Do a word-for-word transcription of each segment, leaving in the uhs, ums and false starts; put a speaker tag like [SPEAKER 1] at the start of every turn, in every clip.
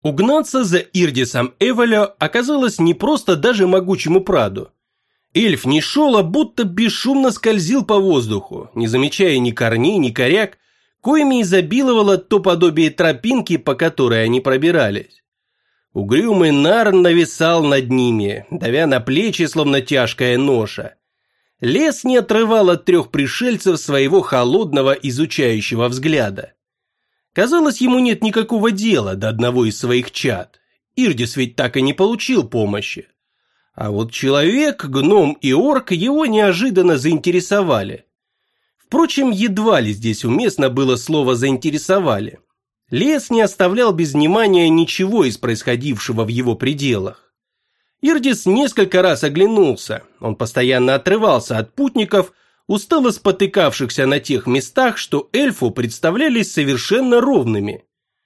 [SPEAKER 1] Угнаться за Ирдисом Эволё оказалось непросто даже могучему праду. Эльф не шел, а будто бесшумно скользил по воздуху, не замечая ни корней, ни коряк, коими изобиловало то подобие тропинки, по которой они пробирались. Угрюмый Нарн нависал над ними, давя на плечи, словно тяжкая ноша. Лес не отрывал от трех пришельцев своего холодного изучающего взгляда. Казалось, ему нет никакого дела до одного из своих чад. Ирдис ведь так и не получил помощи. А вот человек, гном и орк его неожиданно заинтересовали. Впрочем, едва ли здесь уместно было слово «заинтересовали». Лес не оставлял без внимания ничего из происходившего в его пределах. Ирдис несколько раз оглянулся, он постоянно отрывался от путников, устало спотыкавшихся на тех местах, что эльфу представлялись совершенно ровными.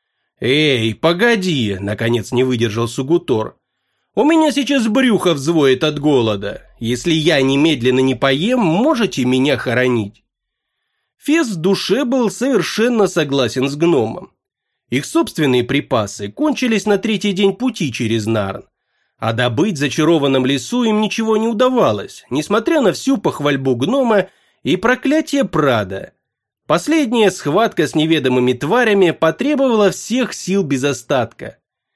[SPEAKER 1] «Эй, погоди!» – наконец не выдержал Сугутор. «У меня сейчас брюхо взвоет от голода. Если я немедленно не поем, можете меня хоронить». Фес в душе был совершенно согласен с гномом. Их собственные припасы кончились на третий день пути через Нарн. А добыть в зачарованном лесу им ничего не удавалось, несмотря на всю похвальбу гнома и проклятие Прада. Последняя схватка с неведомыми тварями потребовала всех сил без остатка.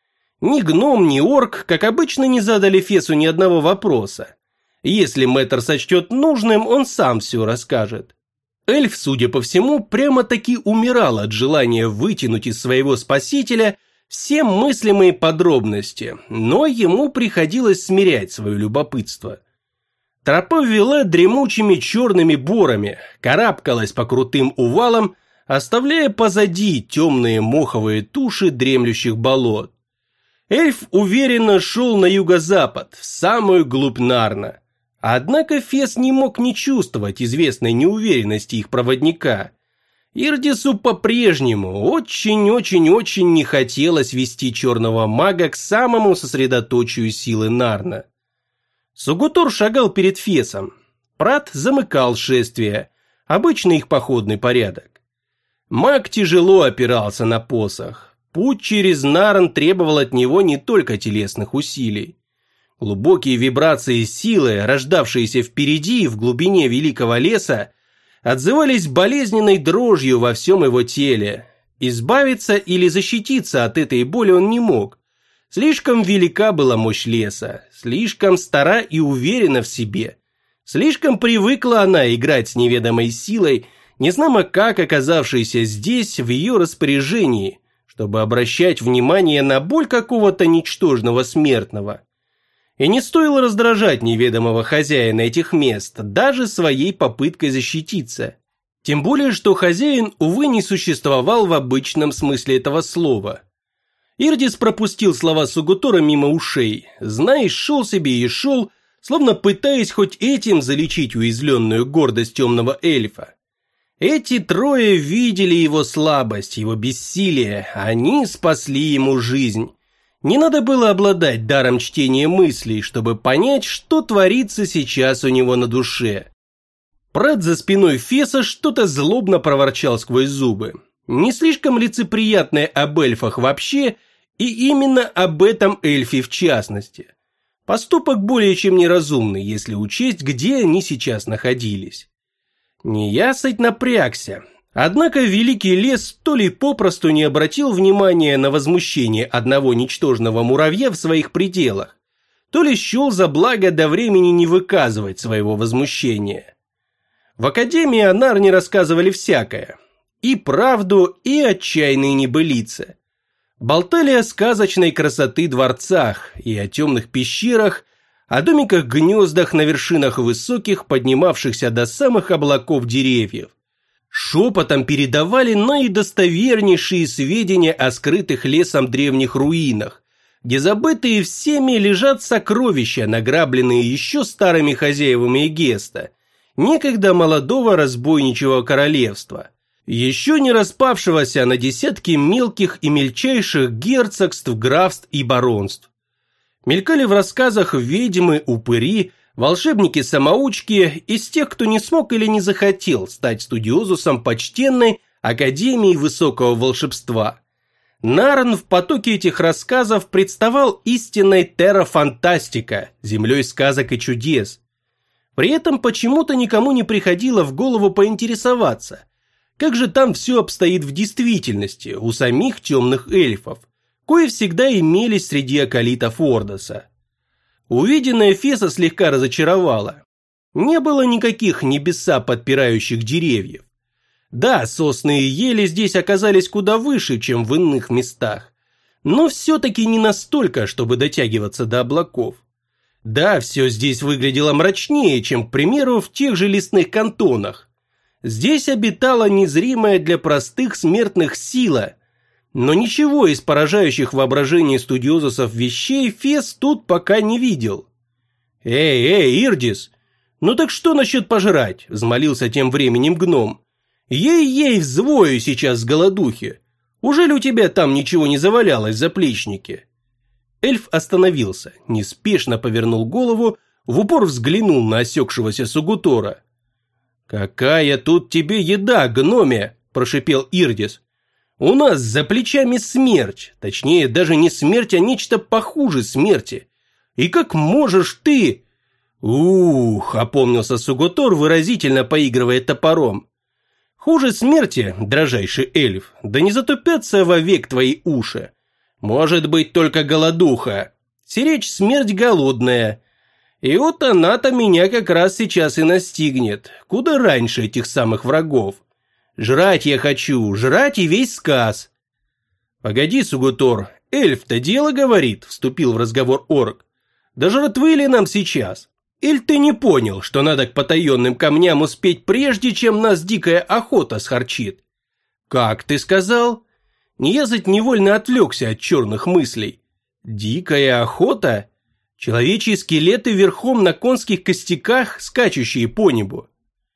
[SPEAKER 1] Ни гном, ни орк, как обычно, не задали Фесу ни одного вопроса. Если мэтр сочтет нужным, он сам все расскажет. Эльф, судя по всему, прямо-таки умирал от желания вытянуть из своего спасителя все мыслимые подробности, но ему приходилось смирять свое любопытство. Тропа вела дремучими черными борами, карабкалась по крутым увалам, оставляя позади темные моховые туши дремлющих болот. Эльф уверенно шел на юго-запад, в самую глубь Нарна. Однако Фес не мог не чувствовать известной неуверенности их проводника. Ирдису по-прежнему очень-очень-очень не хотелось вести черного мага к самому сосредоточию силы Нарна. Сугутор шагал перед Фесом. Прат замыкал шествие, обычный их походный порядок. Маг тяжело опирался на посох. Путь через Нарн требовал от него не только телесных усилий. Глубокие вибрации силы, рождавшиеся впереди, в глубине великого леса, отзывались болезненной дрожью во всем его теле. Избавиться или защититься от этой боли он не мог. Слишком велика была мощь леса, слишком стара и уверена в себе. Слишком привыкла она играть с неведомой силой, незнамо как оказавшейся здесь в ее распоряжении, чтобы обращать внимание на боль какого-то ничтожного смертного. И не стоило раздражать неведомого хозяина этих мест, даже своей попыткой защититься. Тем более, что хозяин, увы, не существовал в обычном смысле этого слова. Ирдис пропустил слова Сугутора мимо ушей, знаешь, шел себе и шел, словно пытаясь хоть этим залечить уязвленную гордость темного эльфа. Эти трое видели его слабость, его бессилие, они спасли ему жизнь. Не надо было обладать даром чтения мыслей, чтобы понять, что творится сейчас у него на душе. Прат за спиной Феса что-то злобно проворчал сквозь зубы. Не слишком лицеприятное об эльфах вообще, и именно об этом эльфе в частности. Поступок более чем неразумный, если учесть, где они сейчас находились. Неясыть напрягся. Однако великий лес то ли попросту не обратил внимания на возмущение одного ничтожного муравья в своих пределах, то ли счел за благо до времени не выказывать своего возмущения. В Академии о Нарне рассказывали всякое. И правду, и отчаянные небылицы. Болтали о сказочной красоты дворцах и о темных пещерах, о домиках-гнездах на вершинах высоких, поднимавшихся до самых облаков деревьев. Шепотом передавали наидостовернейшие сведения о скрытых лесом древних руинах, где забытые всеми лежат сокровища, награбленные еще старыми хозяевами Эгеста, некогда молодого разбойничьего королевства, еще не распавшегося на десятки мелких и мельчайших герцогств, графств и баронств. Мелькали в рассказах ведьмы, упыри, волшебники-самоучки из тех, кто не смог или не захотел стать студиозусом почтенной Академии высокого волшебства. Нарн в потоке этих рассказов представал истинной терра-фантастика, землей сказок и чудес. При этом почему-то никому не приходило в голову поинтересоваться, как же там все обстоит в действительности у самих темных эльфов, кои всегда имелись среди акалитов Ордоса. Увиденное Феса слегка разочаровало. Не было никаких небеса подпирающих деревьев. Да, сосны и ели здесь оказались куда выше, чем в иных местах, но все-таки не настолько, чтобы дотягиваться до облаков. Да, все здесь выглядело мрачнее, чем, к примеру, в тех же лесных кантонах. Здесь обитала незримая для простых смертных сила, но ничего из поражающих воображение студиозусов вещей Фес тут пока не видел. «Эй, эй, Ирдис, ну так что насчет пожрать?» – взмолился тем временем гном. «Ей-ей, взвою сейчас с голодухи. Ужели у тебя там ничего не завалялось в заплечнике?» Эльф остановился, неспешно повернул голову, в упор взглянул на осекшегося Сугутора. «Какая тут тебе еда, гноме?» – прошипел Ирдис. «У нас за плечами смерть, точнее даже не смерть, а нечто похуже смерти. И как можешь ты...» «Ух!» – опомнился Сугутор, выразительно поигрывая топором. «Хуже смерти, дрожайший эльф, да не затупятся вовек твои уши. Может быть только голодуха, сиречь смерть голодная. И вот она-то меня как раз сейчас и настигнет, куда раньше этих самых врагов. Жрать я хочу, жрать и весь сказ». «Погоди, Сугутор, эльф-то дело говорит», – вступил в разговор орк. «Да жратвы ли нам сейчас? Или ты не понял, что надо к потаенным камням успеть прежде, чем нас дикая охота схарчит?» «Как ты сказал?» Неязыть невольно отвлекся от черных мыслей. «Дикая охота? Человечьи скелеты верхом на конских костяках, скачущие по небу?»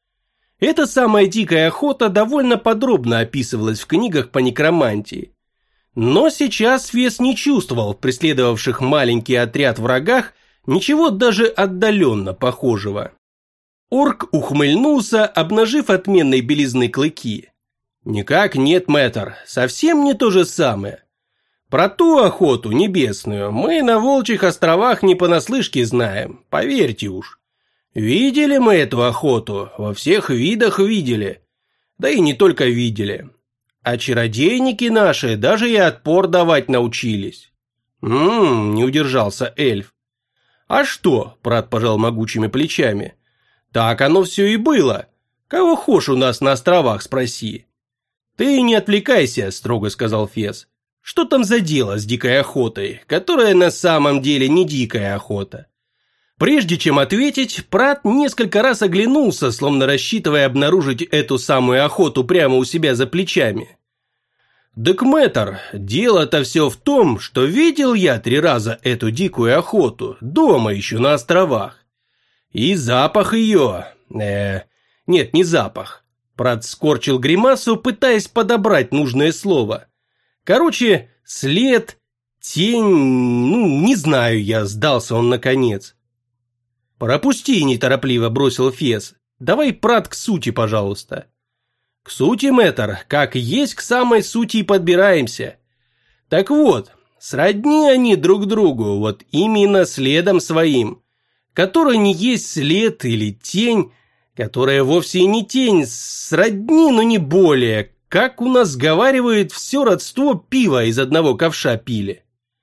[SPEAKER 1] Эта самая дикая охота довольно подробно описывалась в книгах по некромантии. Но сейчас Фес не чувствовал в преследовавших маленький отряд врагах ничего даже отдаленно похожего. Орк ухмыльнулся, обнажив отменной белизны клыки. «Никак нет, мэтр, совсем не то же самое. Про ту охоту небесную мы на Волчьих островах не понаслышке знаем, поверьте уж. Видели мы эту охоту, во всех видах видели, да и не только видели. А чародейники наши даже и отпор давать научились». «Ммм», не удержался эльф. «А что?» – брат пожал могучими плечами. «Так оно все и было. Кого хошь у нас на островах, спроси». «Ты не отвлекайся», – строго сказал Фес. «Что там за дело с дикой охотой, которая на самом деле не дикая охота?» Прежде чем ответить, Прат несколько раз оглянулся, словно рассчитывая обнаружить эту самую охоту прямо у себя за плечами. «Так, мэтр, дело-то все в том, что видел я три раза эту дикую охоту, дома еще на островах. И запах ее... Э, нет, не запах». Прат скорчил гримасу, пытаясь подобрать нужное слово. Короче, след, тень... ну, не знаю я, сдался он наконец. «Пропусти», – неторопливо бросил Фес. «Давай, Прат, к сути, пожалуйста». «К сути, мэтр, как есть к самой сути и подбираемся. Так вот, сродни они друг другу, вот именно следом своим, который не есть след или тень, которая вовсе и не тень, сродни, но не более, как у нас говаривают, все родство пива из одного ковша пили».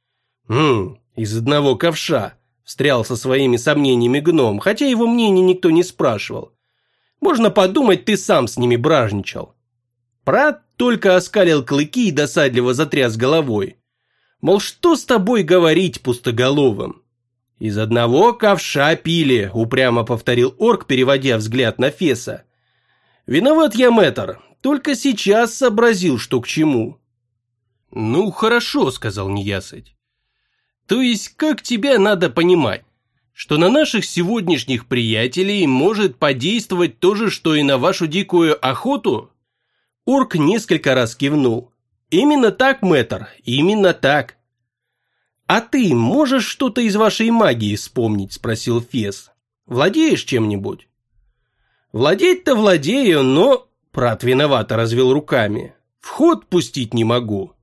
[SPEAKER 1] «Хм, из одного ковша», – встрял со своими сомнениями гном, хотя его мнение никто не спрашивал. «Можно подумать, ты сам с ними бражничал». Прат только оскалил клыки и досадливо затряс головой. Мол, что с тобой говорить пустоголовым? «Из одного ковша пили», – упрямо повторил орк, переводя взгляд на Феса. «Виноват я, мэтр, только сейчас сообразил, что к чему». «Ну, хорошо», – сказал неясыть. «То есть, как тебя надо понимать? Что на наших сегодняшних приятелей может подействовать то же, что и на вашу дикую охоту?» Орк несколько раз кивнул. «Именно так, мэтр, именно так». «А ты можешь что-то из вашей магии вспомнить?» – спросил Фес. «Владеешь чем-нибудь?» «Владеть-то владею, но...» – Прат виновато развел руками. «В ход пустить не могу».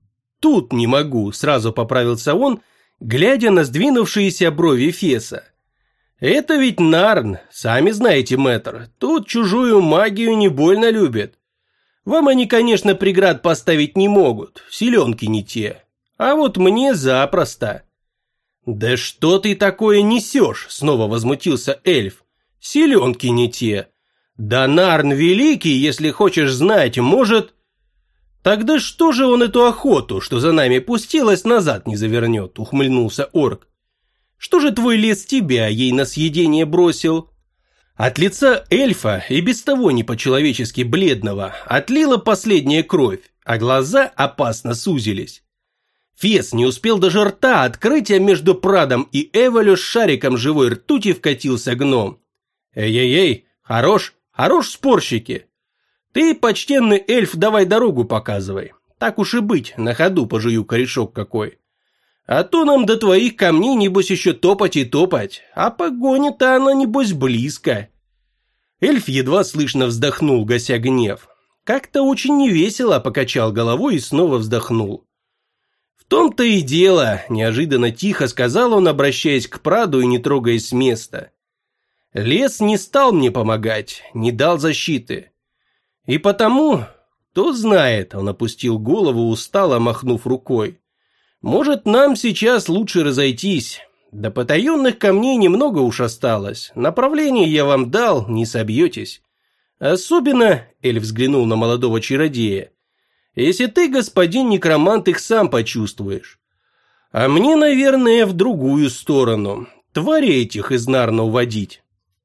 [SPEAKER 1] тут не могу», – сразу поправился он, глядя на сдвинувшиеся брови Феса. «Это ведь Нарн, сами знаете, мэтр, тут чужую магию не больно любят. Вам они, конечно, преград поставить не могут, силенки не те, а вот мне запросто». «Да что ты такое несешь?» – снова возмутился эльф. «Силенки не те. Да Нарн великий, если хочешь знать, может...» «Тогда что же он эту охоту, что за нами пустилась, назад не завернет?» – ухмыльнулся орк. «Что же твой лес тебя ей на съедение бросил?» От лица эльфа, и без того не по-человечески бледного, отлила последняя кровь, а глаза опасно сузились. Фес не успел даже рта открыть, а между Прадом и Эволю с шариком живой ртути вкатился гном. «Эй-эй-эй, хорош, хорош, спорщики! Ты, почтенный эльф, давай дорогу показывай. Так уж и быть, на ходу пожую корешок какой. А то нам до твоих камней, небось, еще топать и топать, а погоня-то она, небось, близко». Эльф едва слышно вздохнул, гася гнев. Как-то очень невесело покачал головой и снова вздохнул. «В том-то и дело», – неожиданно тихо сказал он, обращаясь к Праду и не трогаясь с места. «Лес не стал мне помогать, не дал защиты. И потому, кто знает», – он опустил голову, устало махнув рукой. «Может, нам сейчас лучше разойтись. До потаенных камней немного уж осталось. Направление я вам дал, не собьетесь. Особенно», – эльф взглянул на молодого чародея, «если ты, господин некромант, их сам почувствуешь. А мне, наверное, в другую сторону. Тварей этих из Нарна уводить».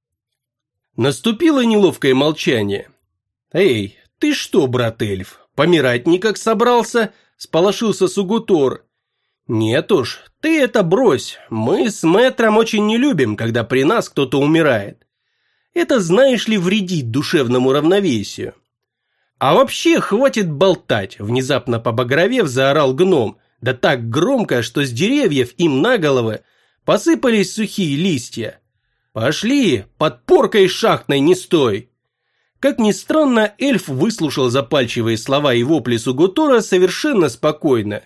[SPEAKER 1] Наступило неловкое молчание. «Эй, ты что, брат эльф, помирать никак собрался?» – сполошился Сугутор. «Нет уж, ты это брось. Мы с мэтром очень не любим, когда при нас кто-то умирает. Это, знаешь ли, вредит душевному равновесию». «А вообще хватит болтать», – внезапно побагровев заорал гном, да так громко, что с деревьев им на головы посыпались сухие листья. «Пошли, под поркой шахтной не стой». Как ни странно, эльф выслушал запальчивые слова и вопли Сугутора совершенно спокойно.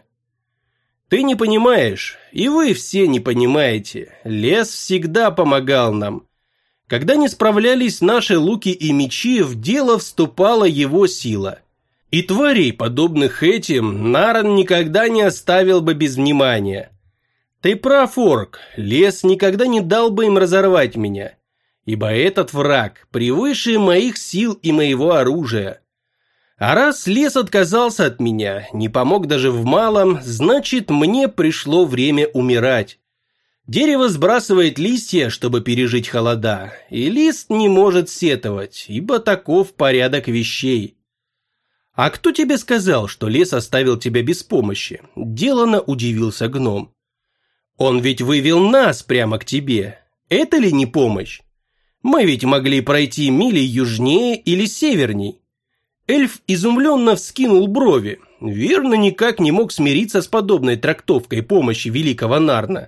[SPEAKER 1] «Ты не понимаешь, и вы все не понимаете, лес всегда помогал нам. Когда не справлялись наши луки и мечи, в дело вступала его сила. И тварей, подобных этим, Нарн никогда не оставил бы без внимания. Ты прав, орк, лес никогда не дал бы им разорвать меня, ибо этот враг превыше моих сил и моего оружия. А раз лес отказался от меня, не помог даже в малом, значит, мне пришло время умирать. Дерево сбрасывает листья, чтобы пережить холода, и лист не может сетовать, ибо таков порядок вещей». «А кто тебе сказал, что лес оставил тебя без помощи?» – делано удивился гном. «Он ведь вывел нас прямо к тебе. Это ли не помощь? Мы ведь могли пройти мили южнее или северней». Эльф изумленно вскинул брови, верно никак не мог смириться с подобной трактовкой помощи великого Нарна.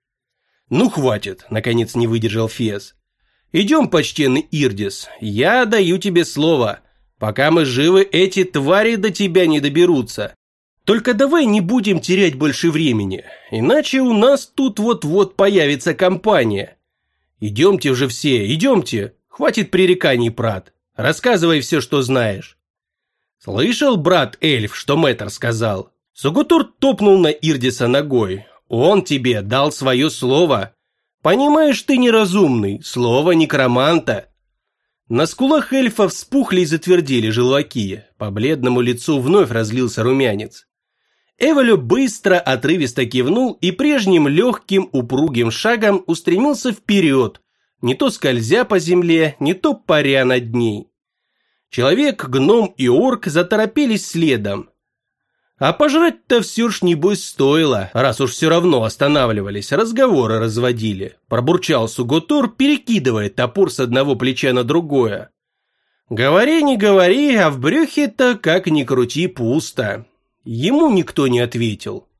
[SPEAKER 1] «Ну хватит», – наконец не выдержал Фес. «Идем, почтенный Ирдис, я даю тебе слово. Пока мы живы, эти твари до тебя не доберутся. Только давай не будем терять больше времени, иначе у нас тут вот-вот появится компания. Идемте же все, идемте, хватит пререканий, Прад, рассказывай все, что знаешь». «Слышал, брат эльф, что мэтр сказал?» Сугутор топнул на Ирдиса ногой. «Он тебе дал свое слово. Понимаешь, ты неразумный, слово некроманта». На скулах эльфа вспухли и затвердели желваки, по бледному лицу вновь разлился румянец. Эволю быстро, отрывисто кивнул и прежним легким, упругим шагом устремился вперед, не то скользя по земле, не то паря над ней. Человек, гном и орк заторопились следом. А пожрать-то все ж небось стоило, раз уж все равно останавливались, разговоры разводили, пробурчал Сугутор, перекидывая топор с одного плеча на другое. «Говори, не говори, а в брюхе-то, как ни крути, пусто». Ему никто не ответил.